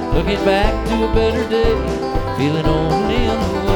looking back to a better day, feeling only on the way.